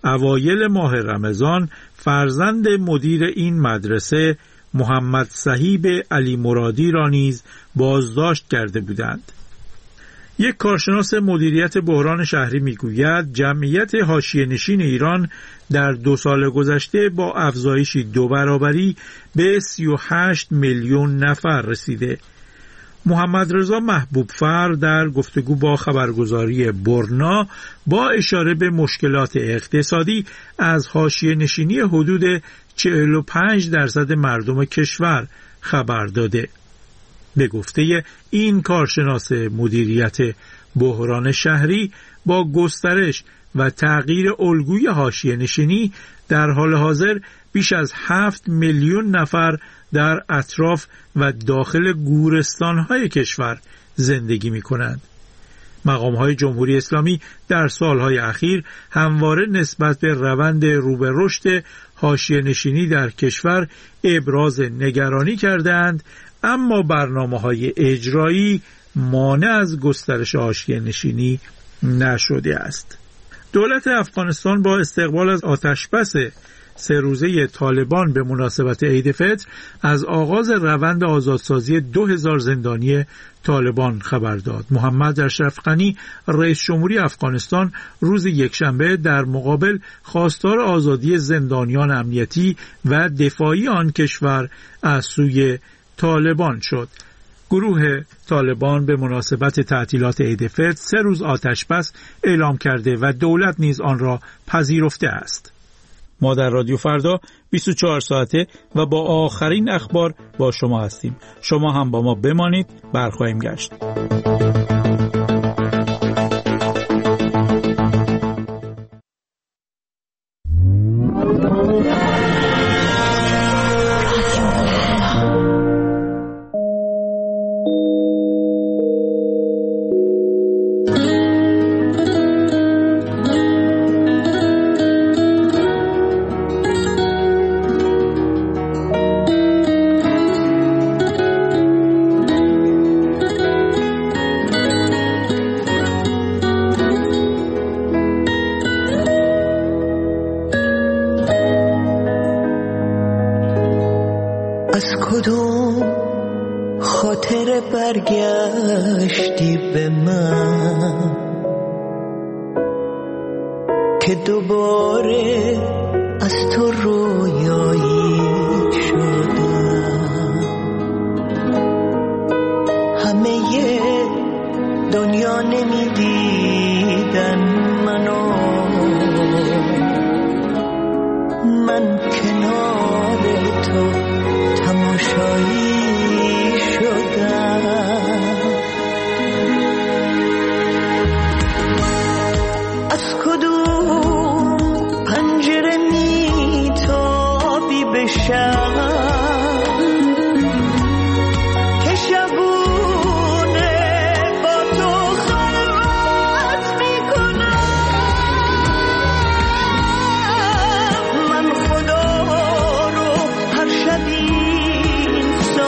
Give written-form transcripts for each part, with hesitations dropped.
اوایل ماه رمضان فرزند مدیر این مدرسه محمد صهیب علی مرادی را نیز بازداشت کرده بودند. یک کارشناس مدیریت بحران شهری میگوید جمعیت حاشیه‌نشین ایران در 2 سال گذشته با افزایشی 2 برابری به 38 میلیون نفر رسیده. محمد رضا محبوب‌فر در گفتگو با خبرگزاری برنا با اشاره به مشکلات اقتصادی از حاشیه‌نشینی حدود 45% مردم کشور خبر داده. به گفته این کارشناس مدیریت بحران شهری با گسترش و تغییر الگوی حاشیه‌نشینی در حال حاضر بیش از 7 میلیون نفر در اطراف و داخل گورستان‌های کشور زندگی می‌کنند. مقام‌های جمهوری اسلامی در سالهای اخیر همواره نسبت به روند رو به رشد حاشیه‌نشینی در کشور ابراز نگرانی کردند، اما برنامه‌های اجرایی مانع از گسترش حاشیه‌نشینی نشده است. دولت افغانستان با استقبال از آتشبس 3 روزه طالبان به مناسبت عید فطر از آغاز روند آزادسازی 2000 زندانی طالبان خبر داد. محمد اشرف غنی رئیس جمهوری افغانستان روز یکشنبه در مقابل خواستار آزادی زندانیان امنیتی و دفاعی آن کشور از سوی طالبان شد. گروه طالبان به مناسبت تعطیلات عید فطر 3 روز آتشبس اعلام کرده و دولت نیز آن را پذیرفته است. ما در رادیو فردا 24 ساعته و با آخرین اخبار با شما هستیم. شما هم با ما بمانید، برخواهیم گشت. برگشتی به من که دوباره از تو رویایی شدم. همه دنیا نمیدیدن منو، من کنار تو تماشایی شدم. از کدوم پنجره میتابی به شب که شبونه با تو خلوت میکنم. من خدا رو هر شب این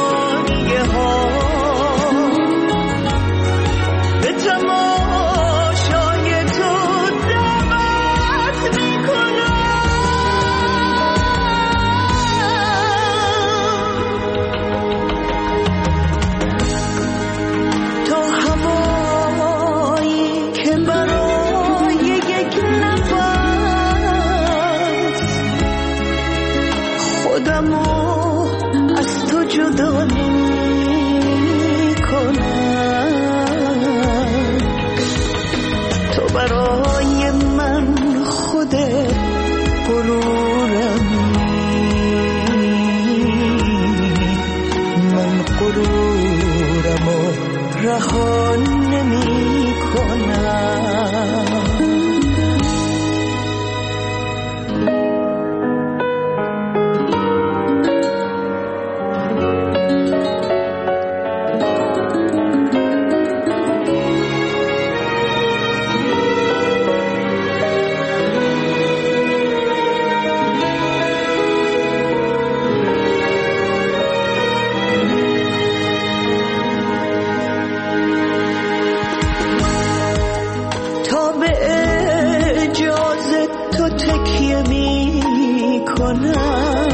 تکیه می کنم،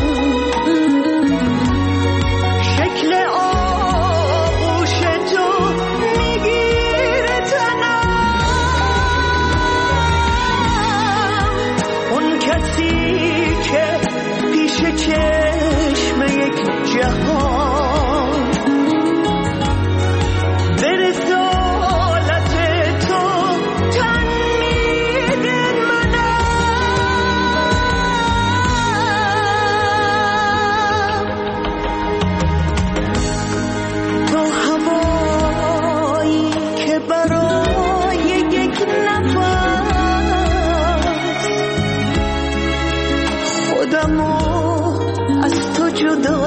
شکل آغوش تو میگیره تنم، اون کسی که پیش چشم یک جهان به رسالت تو تن میده منم. تو هوایی که برای یک نفس خودمو از تو جدا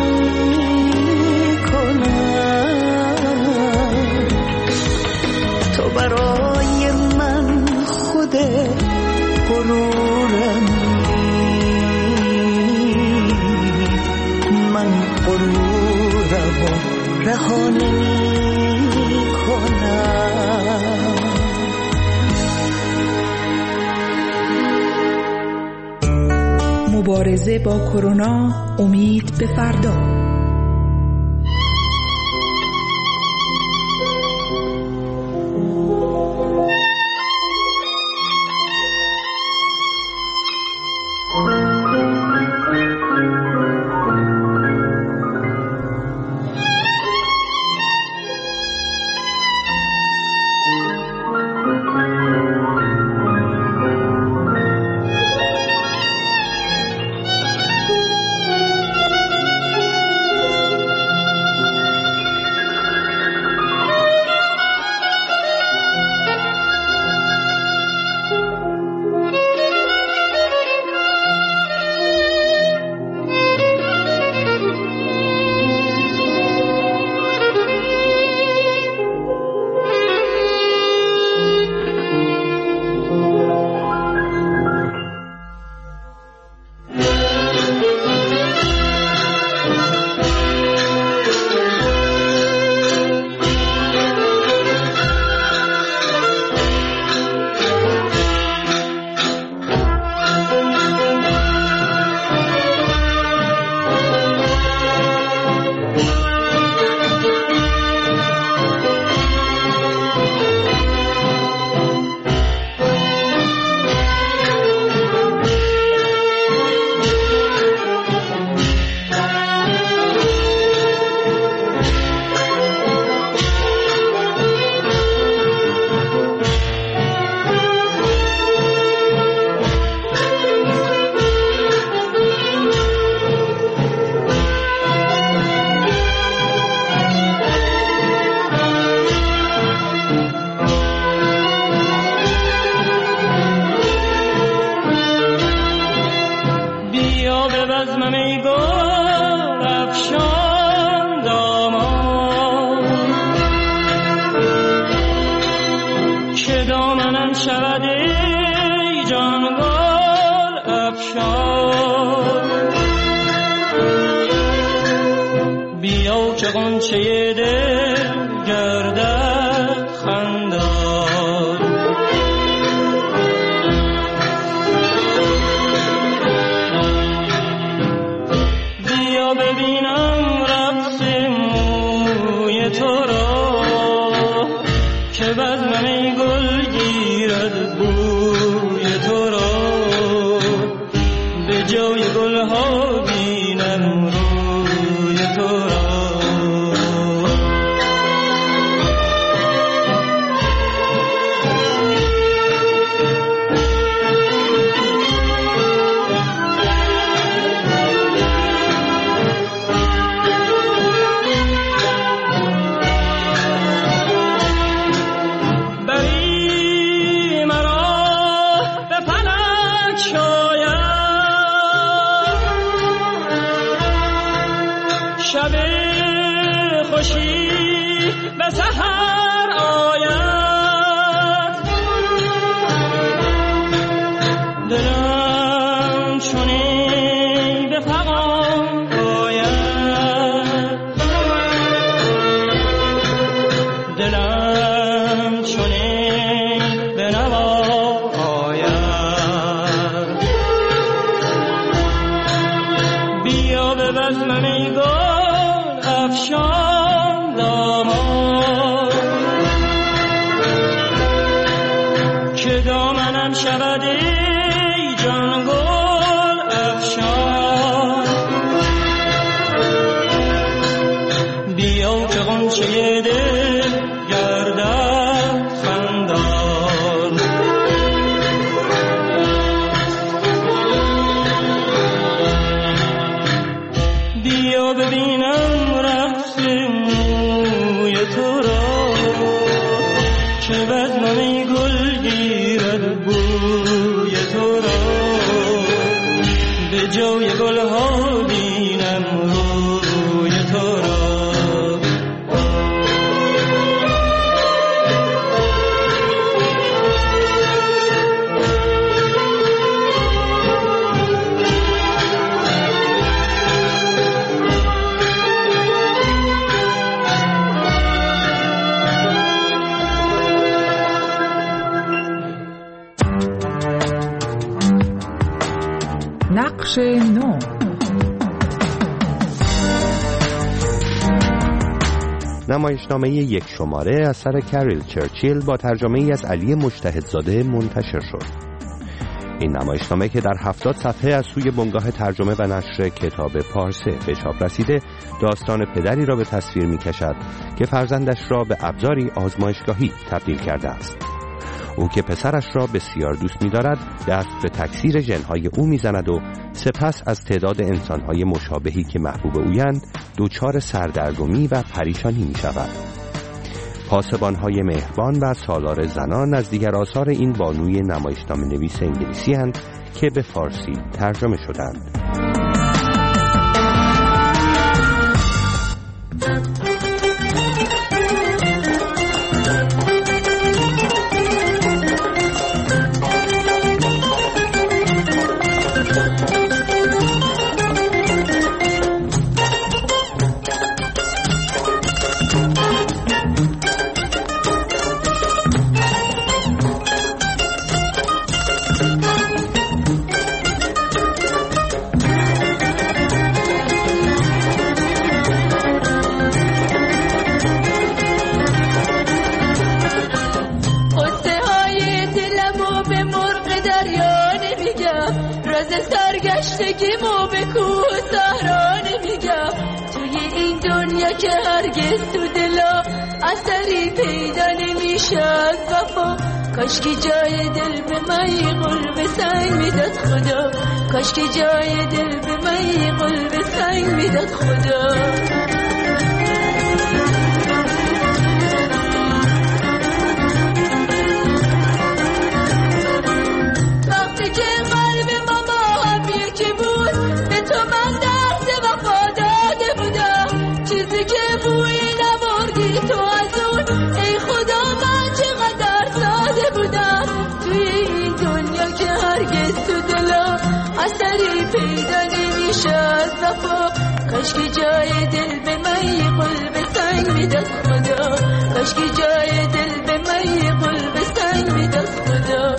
نمی‌کنم. تو برای من خود غرورمی، من غرورم و رها نمی‌کنم. مبارزه با کرونا، امید به فردا. دلم چنین به نوا آید. بزمم ای گل افشان دامان که دامنم شود ای جان گل افشان بیا که غنچه دل گردد خندان بیا ببینم رقص موی تو را که بزمم ای گل گیرد بوی تو را به جای گلها بینم روی تو را نقش نو. نمایشنامه یک شماره اثر کریل چرچیل با ترجمه ای از علی مجتهدزاده منتشر شد. این نمایشنامه که در 70 صفحه از سوی بنگاه ترجمه و نشر کتاب پارسه به چاپ رسیده، داستان پدری را به تصویر می کشد که فرزندش را به ابزاری آزمایشگاهی تبدیل کرده است. او که پسرش را بسیار دوست می دارد دست به تکثیر ژن‌های او می زند و سپس از تعداد انسان‌های مشابهی که محبوب اویند دچار سردرگمی و پریشانی می شود. پاسبان‌های مهربان و سالار زنان از دیگر آثار این بانوی نمایشنامه نویس انگلیسی هستند که به فارسی ترجمه شدند. سرگشتگیمو به کوه صحرا نمیگم توی این دنیا که هرگز تو دلا اثری پیدا نمیشه از وفا. کاشکی جای دل به من قلب سنگ میداد خدا، کاشکی جای دل به من قلب سنگ میداد خدا. پیدا نمیشه از وفا. کاشکی جای دل به من قلب سنگ میداد خدا، کاشکی جای دل به من قلب سنگ میداد خدا.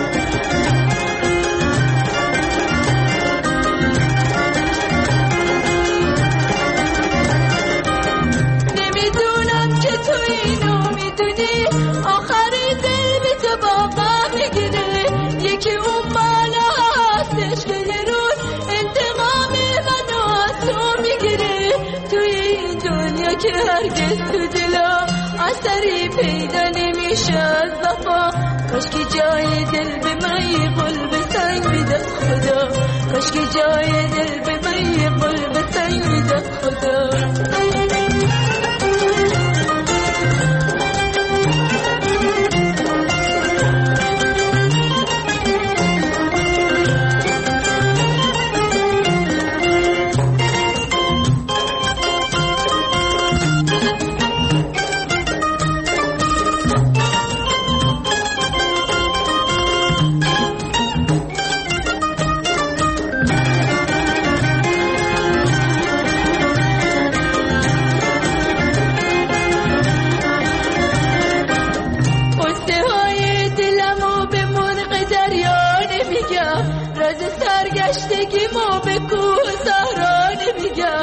نمیدونم که تو اینو میدونی، آخری دل به تو باقا میگیره. یکی اون بالا هستش که یه روز انتقام منو از تو میگیره. توی این دنیا که هرگز تو دلا اثری پیدا نمیشه از وفا. کاشکی جای دل به من قلب سنگ میداد خدا، کاشکی جای دل به من قلب سنگ میداد خدا. سرگشتگیمو به کوه صحرا نمیگم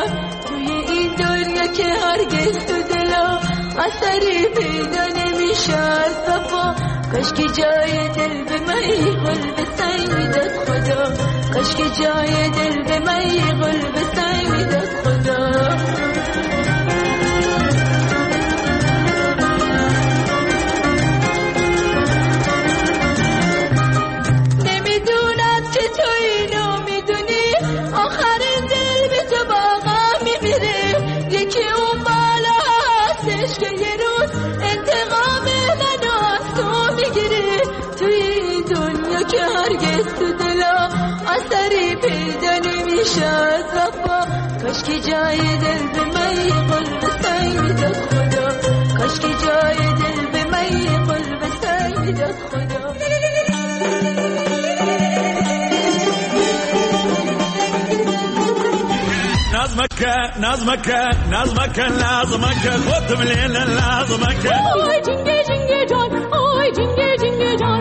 که هرگز تو دلا اثری پیدا نمیشه از وفا. کاش که جای دل به من قلب سنگ میداد خدا، کاش که جای دل به من قلب سنگ میداد خدا. کاش که جای دل به من قلب سنگ میداد خدا، کاش که جای دل به من قلب سنگ میداد خدا. نظمك خودم لیلا لازمك. آی جنگه جنگه جان، آی جنگه جنگه جان،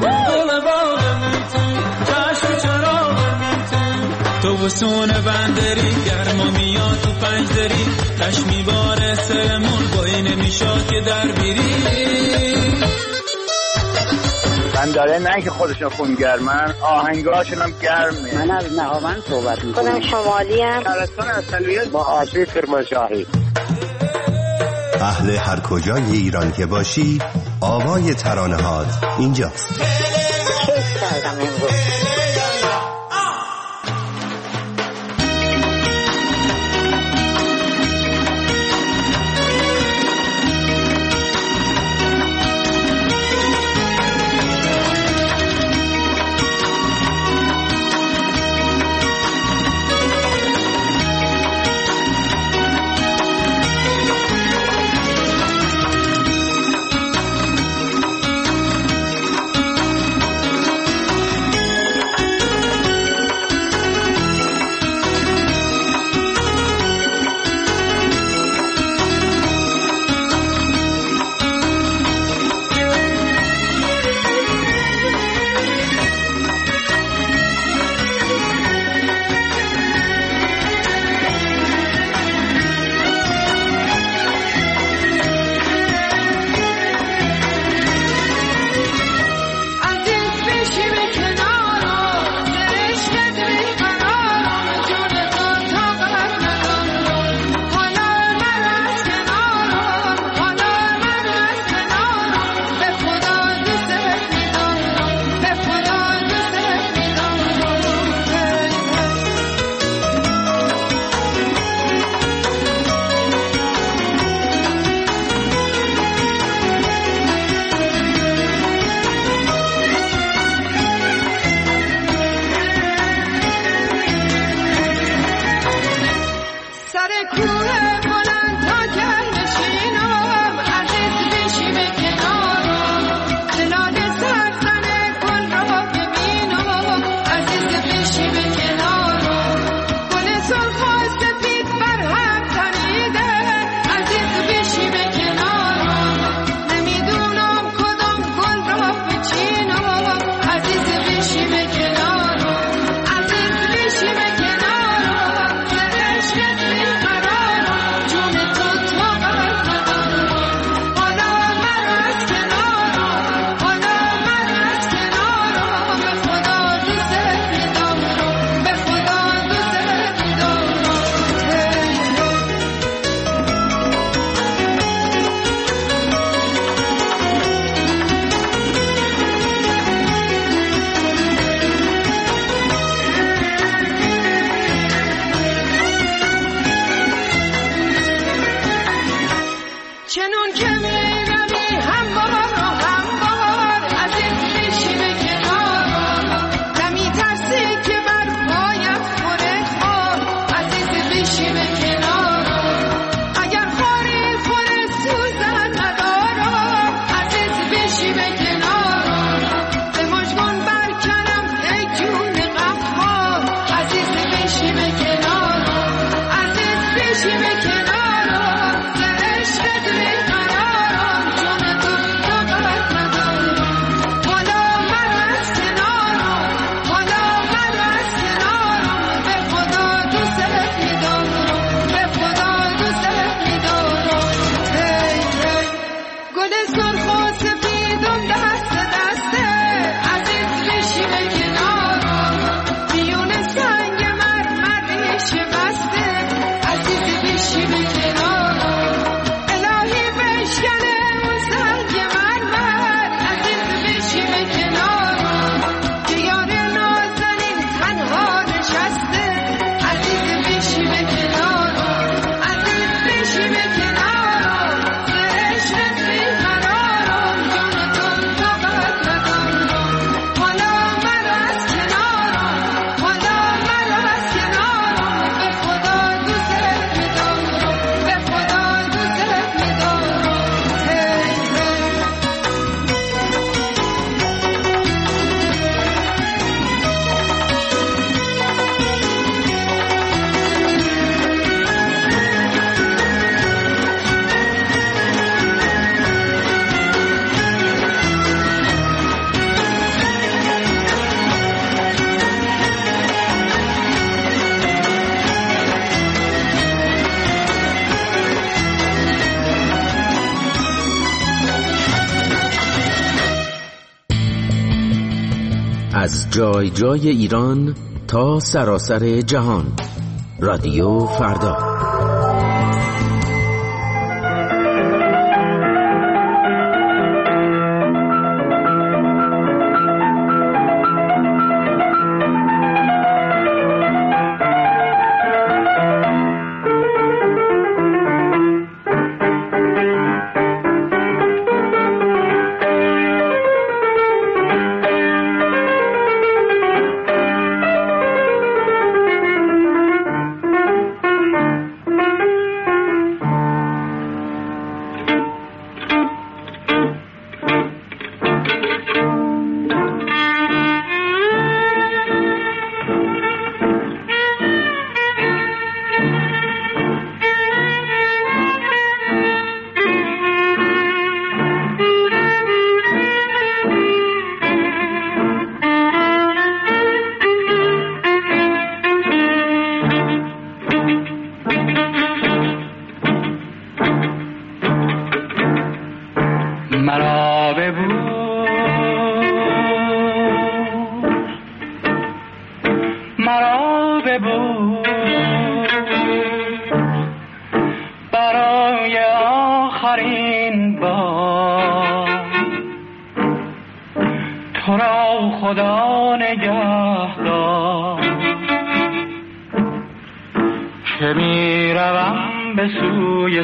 تو بسون بندری گرما میاد تو پنجدری، تشمی باره سرمون بایی نمیشاد که در بیری. بنداره نه که خودشون خونگرمن، آهنگاشون هم گرمه. من از نهاوند صحبت میکنم. خودم شمالی هم. شهرستان اصلیت با آشوی کرمانشاهی. اهل هر کجای ایران که باشی آوای ترانه‌هات اینجاست. کیف کردم امروز. از جای جای ایران تا سراسر جهان. رادیو فردا. برای آخرین بار تو را خدا نگهدار که می روم به سوی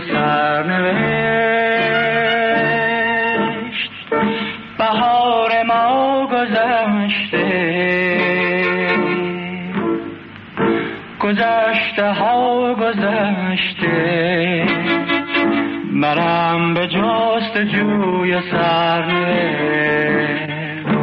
سرنوشت. بهار ما گذشته، گذشته ها گذشته، منم به جستجوی سرنوشت.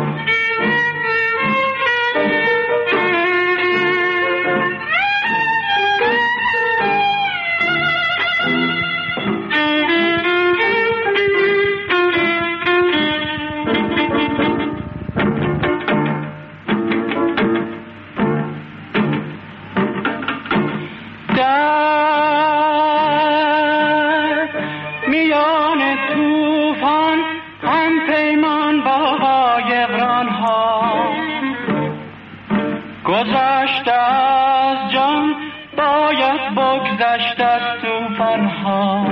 گذشته از جان باید بگذشت از طوفان ها،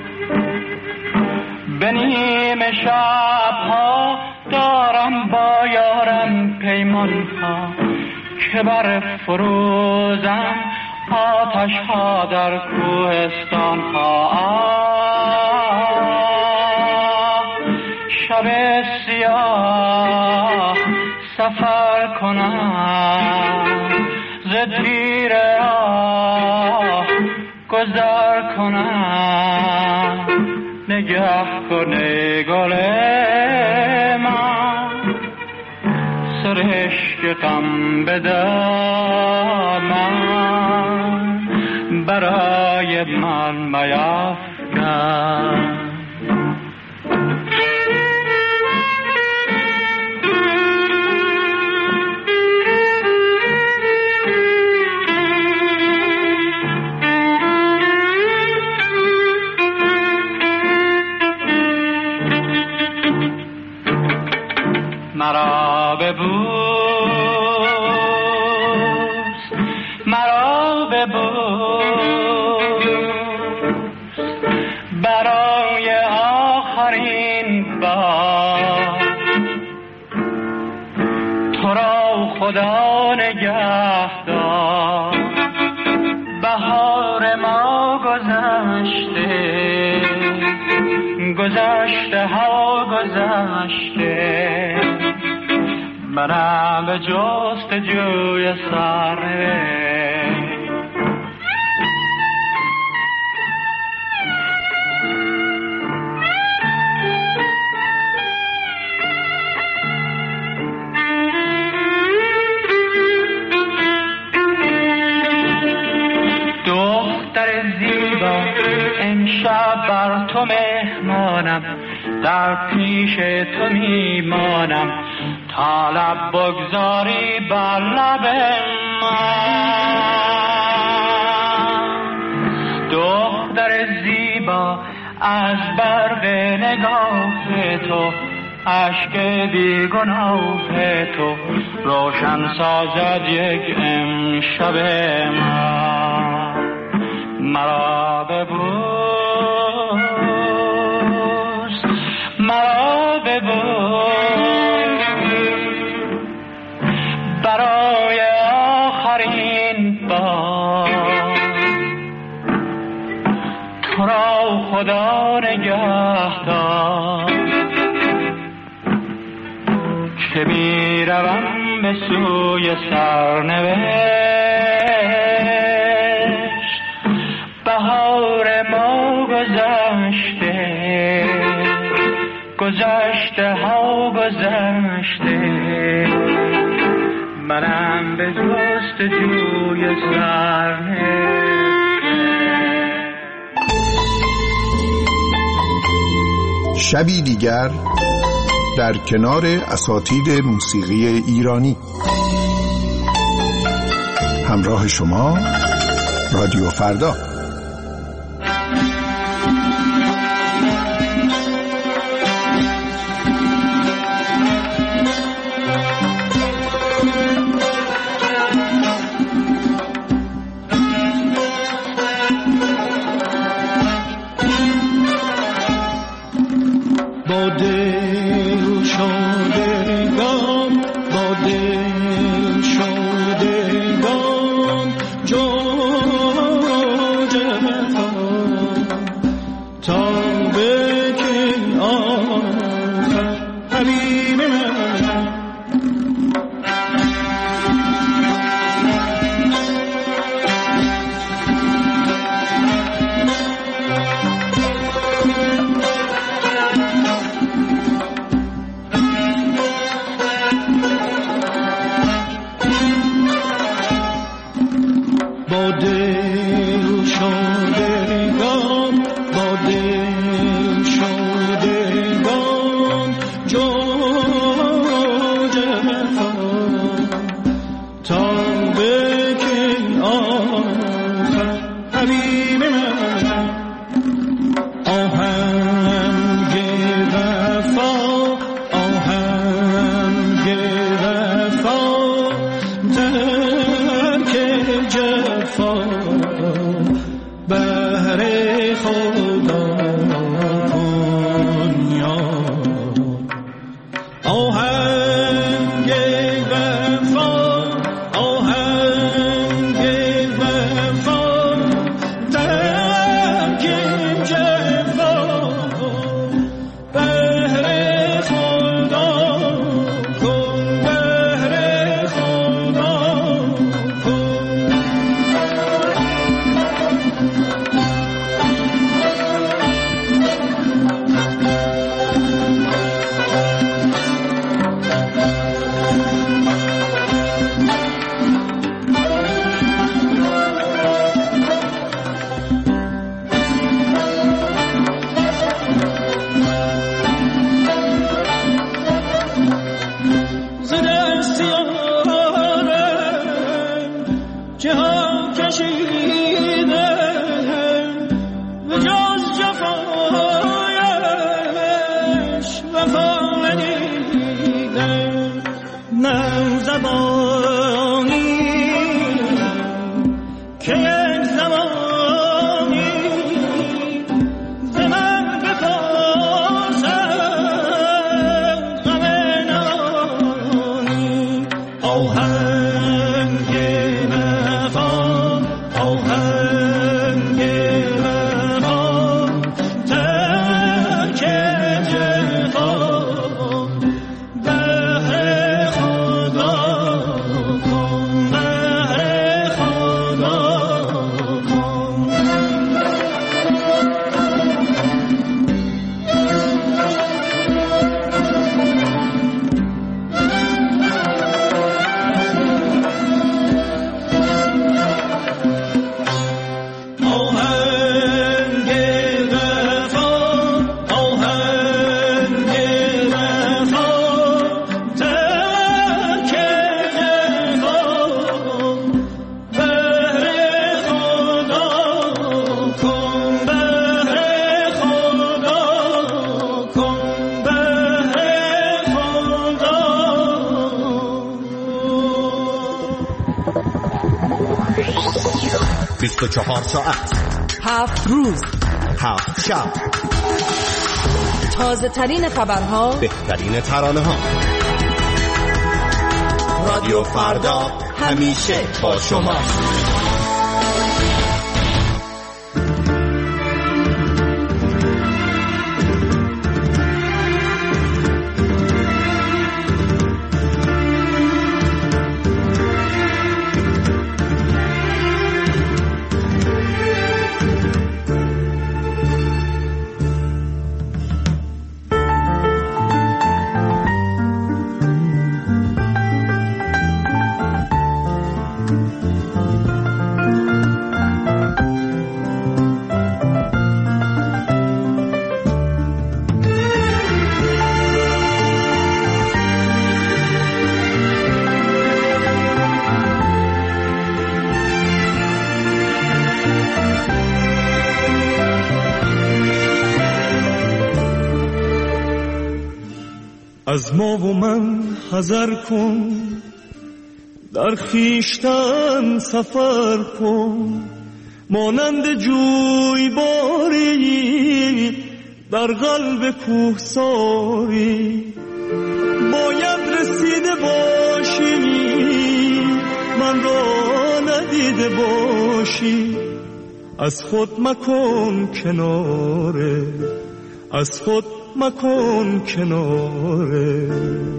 به نیمه شبها دارم با یارم پیمان ها که بر فروزم آتش ها در کوهستان ها. شب سیاه سفر کنم، ز تیر راه گذر کنم، نگه کنه گل من سرشک غم به دامن برای من میفکن. مرا ببوس، مرا ببوس، برای آخرین بار تو را خدا نگهدار. بهار ما گذشته، گذشته ها گذشته، منم به جستجوی سرنوشت. دختر زیبا امشب بر تو مهمانم، در پیش تو میمانم تا لب بگذاری بر لب من. دختر زیبا از برق نگاه تو، اشک بیگناه تو، روشن سازد یک امشب مرا ببوس مرا ببوس برای آخرین بار تو را خدا نگهدار که میروم به سوی سرنوشت بهار ما گذشته گذشته ها گذشته منم به جستجوی سرنوشت. شبی دیگر در کنار اساتید موسیقی ایرانی. همراه شما رادیو فردا. 24 ساعت 7 روز 7 شب، تازه ترین خبرها، بهترین ترانه ها. رادیو فردا همیشه با شما. از ما و من حذر کن، در خیشتن سفر کن، مانند جویباری در قلب کوهساری. باید رسیده باشی، من را ندیده باشی. از خود مکن کناره، از خود مکن کناره.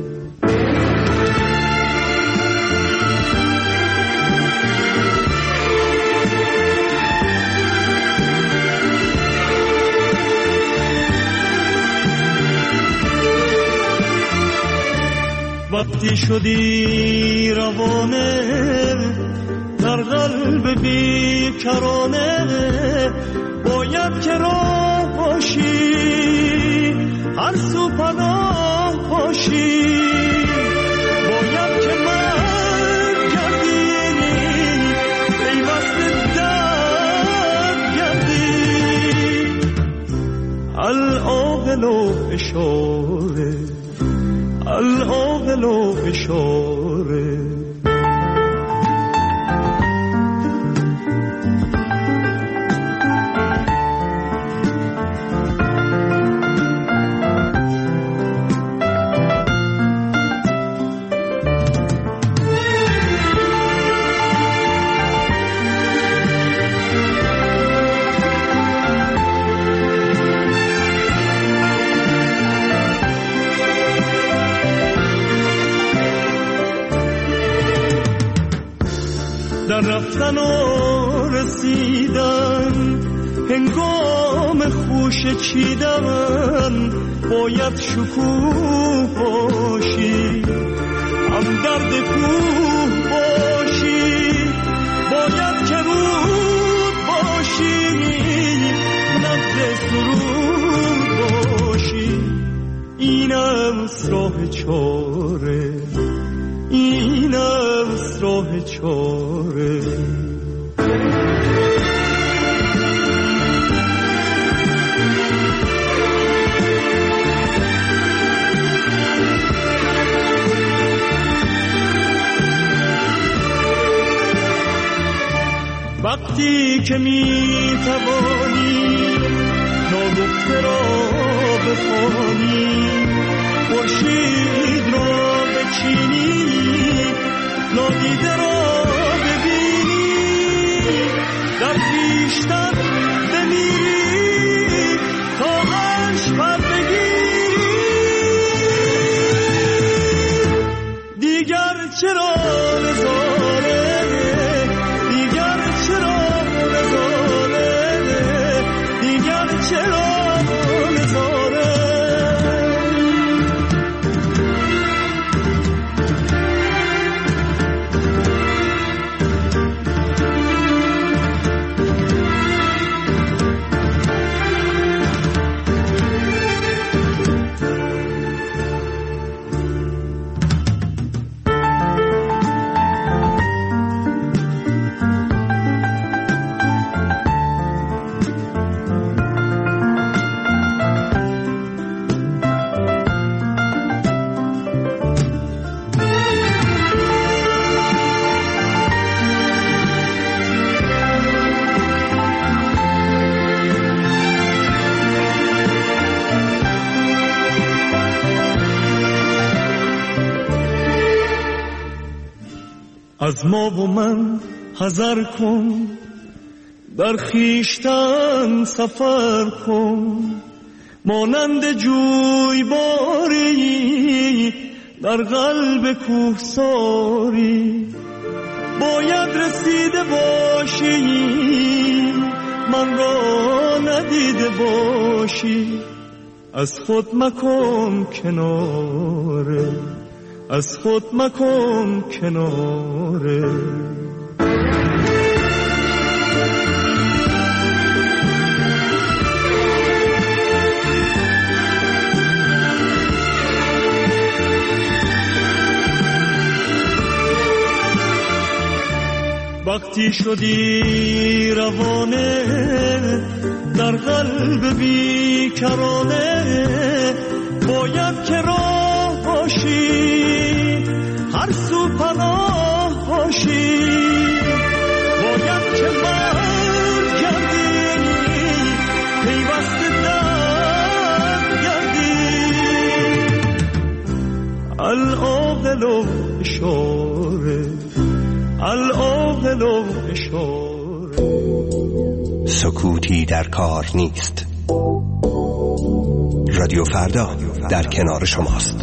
وقتی شدی روانه در قلب بیکرانه، باید که راه باشی، هر سو پناه باشی. باید که مرگ گردی، پیوست درد گردی. العاقل و اشاره، العاقل و اشاره. در رفتن و رسیدن، هنگام خوش چیدن، باید شکوه باشی، هم درد کوه باشی. باید که رود باشی، نبض سرود باشی. اینم راه چاره، اینم راه چاره. وقتی که می توانی ناگفته را بخوانی، خورشید را بچینی، نادیده را ببینی، در خویشتن بمیری تا عشق پر بگیری. دیگر چرا نظاره، دیگر چرا نظاره، دیگر چرا نظاره. از ما و من حذر کن، در خیشتن سفر کن، مانند جویباری در قلب کوهساری. باید رسیده باشی من را ندیده باشی، از خود مکن کناره، از خود مکن کناره. وقتی شدی روانه در قلب بیکرانه، باید که راه باشی هر سو پناه باشی. باید که برگردی پیوسته در گردی، العاقل و اشاره، العاقل و اشاره. سکوتی در کار نیست. رادیو فردا در کنار شماست.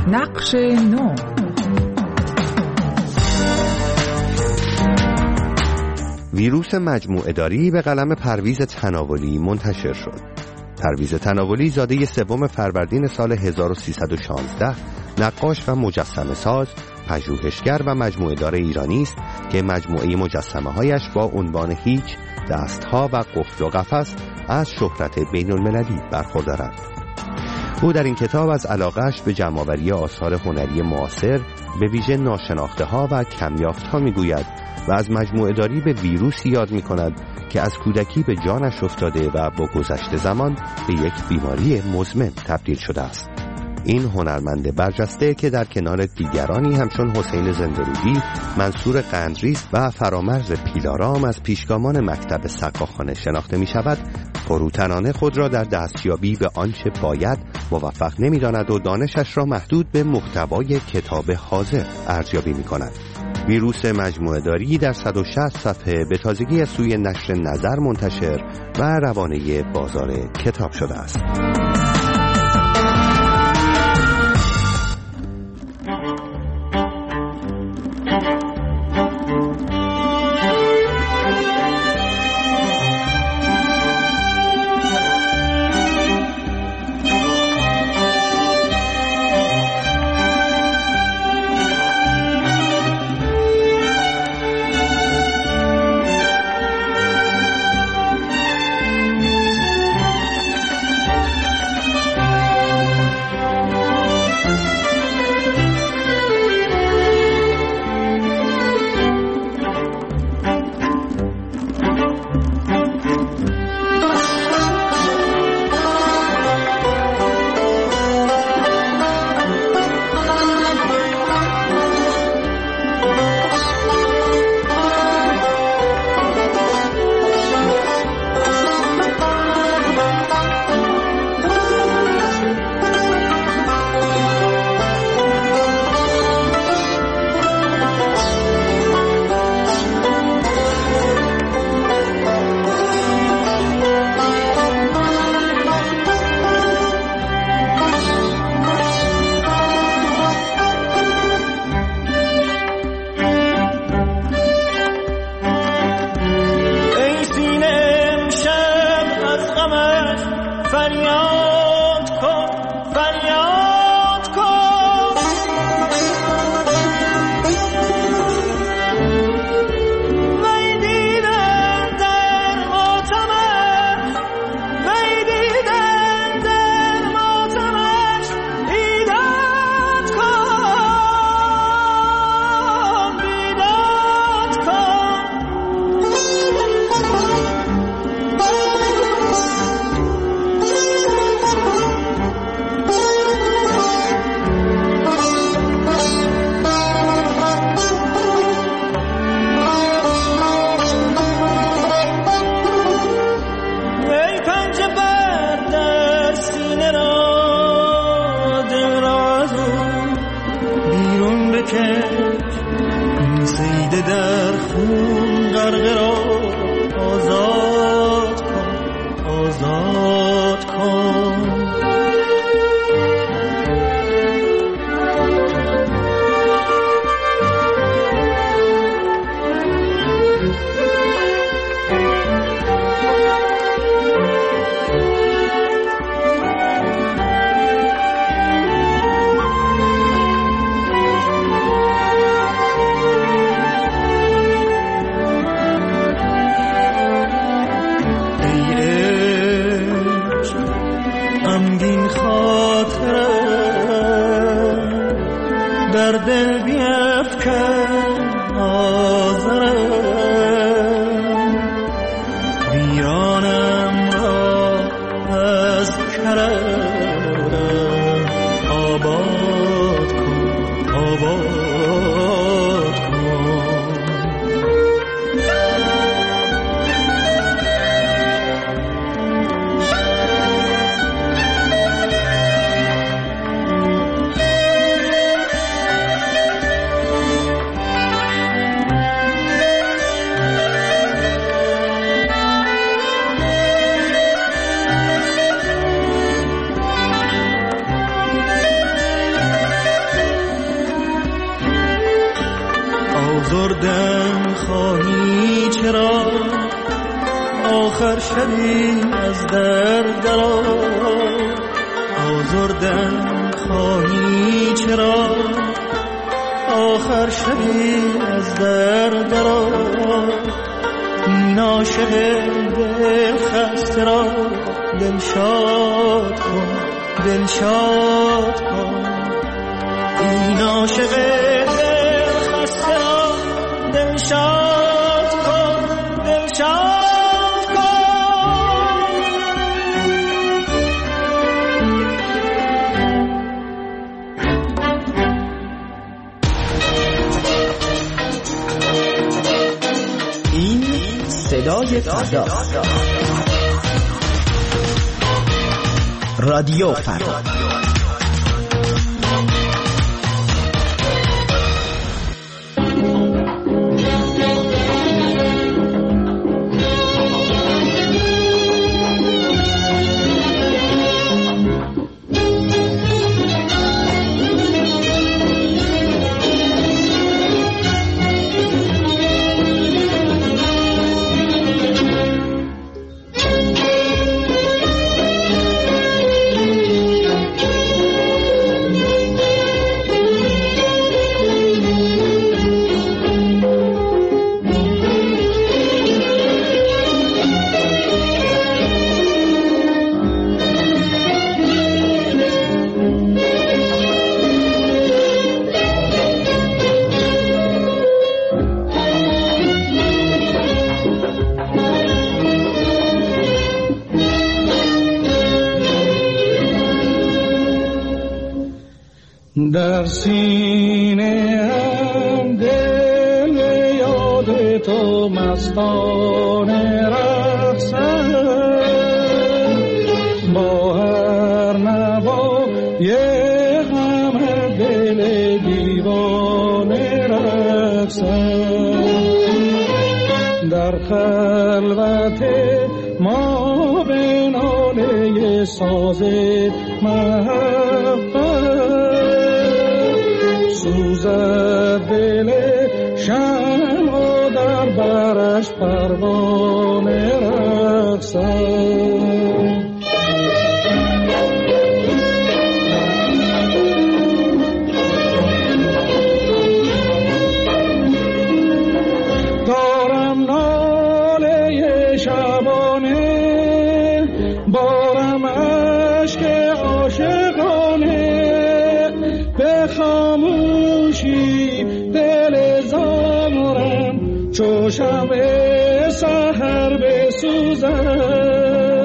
نقش نو. ویروس مجموعه داری به قلم پرویز تناولی منتشر شد. پرویز تناولی زاده 3 فروردین سال 1316 نقاش و مجسمه ساز، پژوهشگر و مجموعه دار ایرانی است که مجموعه مجسمه هایش با عنوان هیچ، دستها و قفل و قفس از شهرت بین المللی برخوردارند. او در این کتاب از علاقه‌اش به جمع‌آوری آثار هنری معاصر، به ویژه ناشناخته ها و کمیافت ها میگوید و از مجموعه داری به ویروسی یاد می کند که از کودکی به جانش افتاده و با گذشت زمان به یک بیماری مزمن تبدیل شده است. این هنرمند برجسته که در کنار دیگرانی همچون حسین زنده‌رودی، منصور قندریز و فرامرز پیلارام از پیشگامان مکتب سقاخانه شناخته می شود، فروتنانه خود را در دستیابی به آنچه باید موفق نمی داند و دانشش را محدود به محتوای کتاب حاضر ارزیابی می کند. ویروس مجموعه داری در 160 صفحه به تازگی از سوی نشر نظر منتشر و روانه بازار کتاب شده است. آزردن خواهی چرا آخر شبی از در درآ آزردن خواهی چرا آخر شبی از در درآ ناشق دل خسته را دل شاد کن دل شاد کن این عاشق دل خسته را دل شاد کن دل شاد کن این صدای فردا رادیو فردا در سینه هم دل یاد تو مستانه رقصد با هر نوای غم دل دیوانه رقصد در خلوت ما به ناله ساز محبت سوزد دل شمع در برش پروانه رقصد دارم ناله شبانه بارم عشق عاشقانه به خاموشی دل زارم چو شمع سحر بسوزد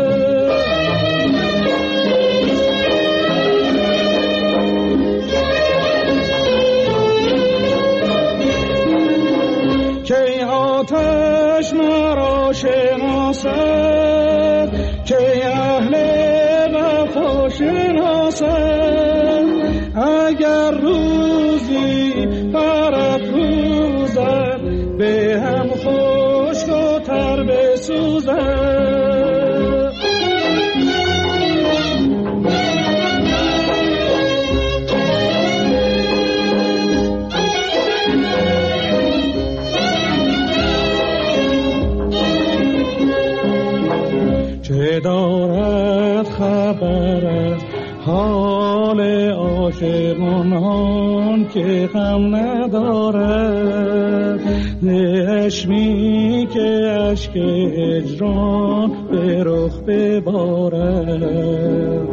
که آتش مرا شناسد که اهل وفا شناسد اگر روزی برافروزد به هم خشک و تر بسوزد چه دارد خبر از حال عاشقان که غم ندارد نشمی که اشک هجران به رخ ببارد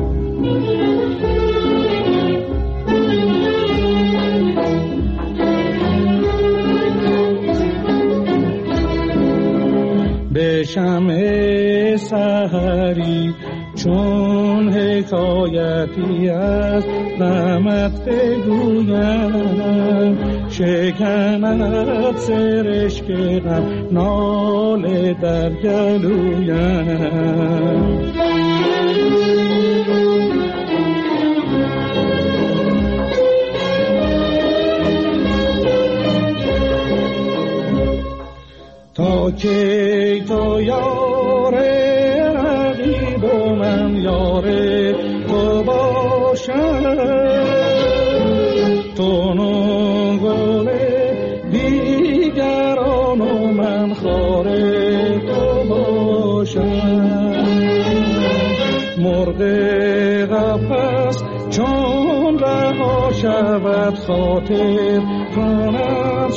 به شمع سحری چون حکایتی از غمت بگویم شکند سرشک غم ناله در گلویم تا که تو یار رقیب و من یار تو باشم تو نگل بی است چون رها شود خاطر کند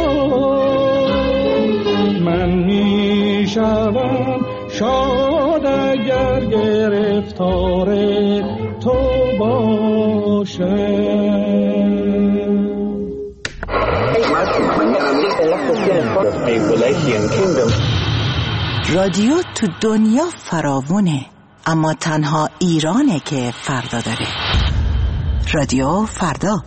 شاد. من می شوم شاد اگر گرفتار تو باشم. رادیو تو دنیا فراوونه، اما تنها ایرانه که فردا داره. رادیو فردا.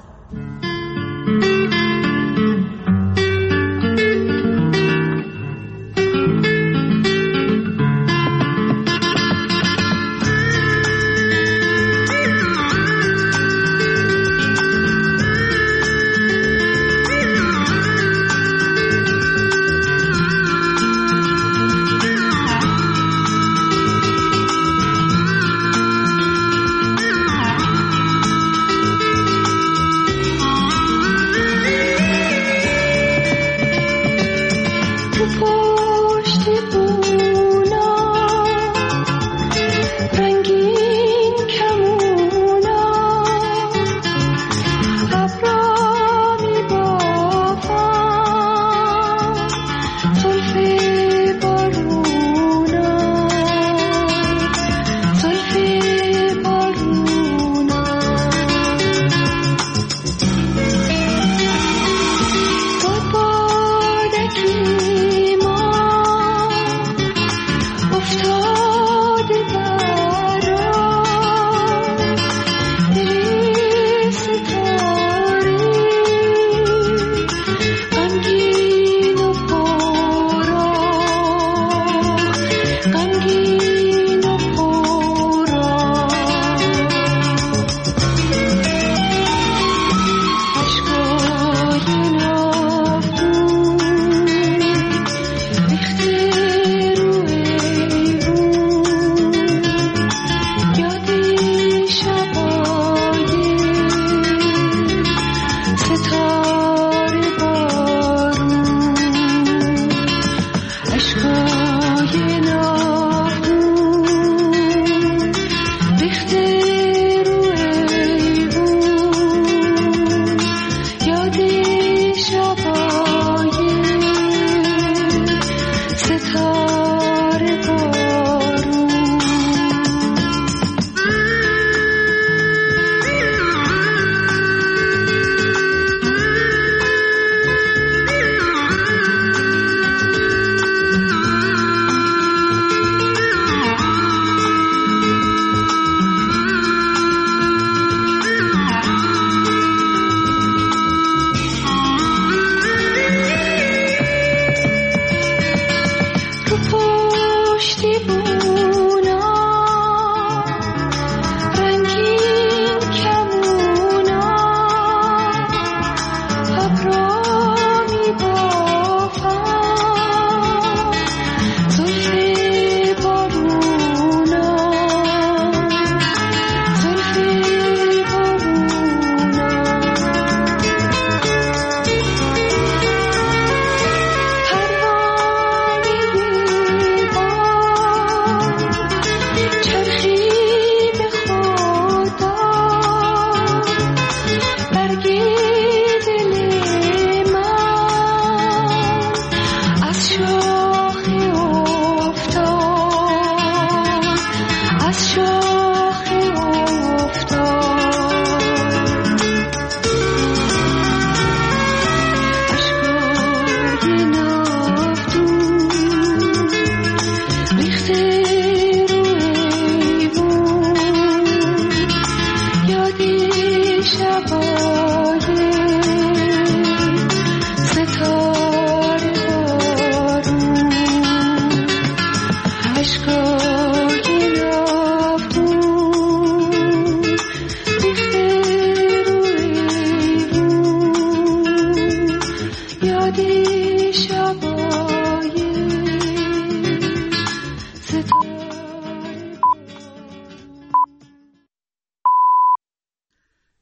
شبای